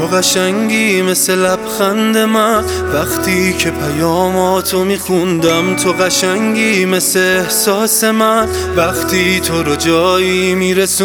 تو قشنگی مثل لبخند من وقتی که پیاماتو میخوندم. تو قشنگی مثل احساس من وقتی تو رو جایی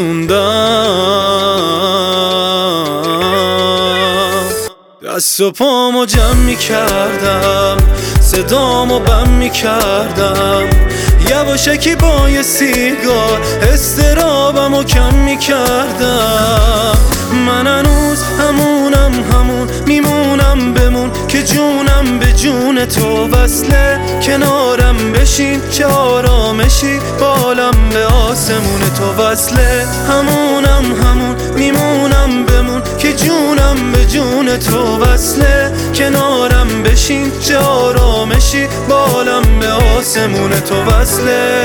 میرسوندم. دست و پامو جمع میکردم، صدامو بم میکردم، یواشکی با یه سیگار استرابمو کم میکردم. من هنوز همون میمونم بمون که جونم به جون تو وصله. کنارم بشین چه آرامشی بالم به آسمون تو وصله. همون میمونم بمون که جونم به جون تو وصله. کنارم بشین چه آرامشی بالم به آسمون تو وصله.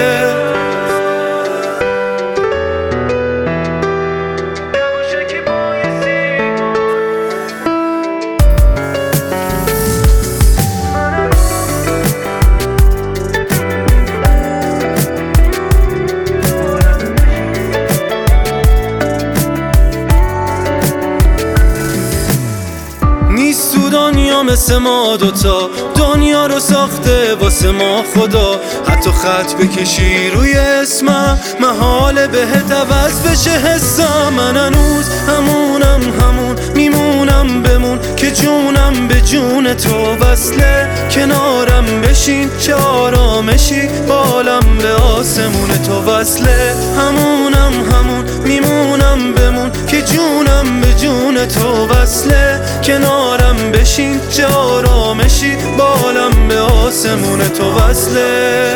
نیست تو دنیا مثل ما دوتا، دنیا رو ساخته واسه ما خدا. حتی خط بکشی روی اسمم محاله بهت عوض بشه حسم. من هنوز همون میمونم بمون که جونم به جون تو وصله. کنارم بشین چه آرامشی بالم به آسمون تو وصله. همون میمونم بمون که جونم به جون تو وصله. کنارم بشین چه آرامشی بالم به آسمون تو وصله.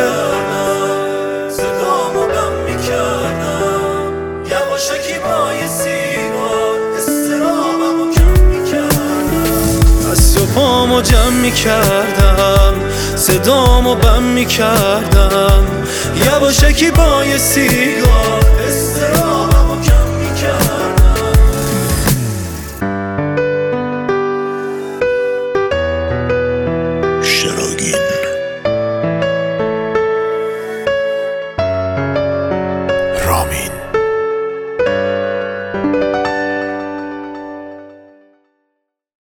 صدامو بم میکردم، یواشکی با یه سیگار استرابمو کم میکردم. دست و پامو جمع میکردم، صدامو بم میکردم، یواشکی با یه سیگار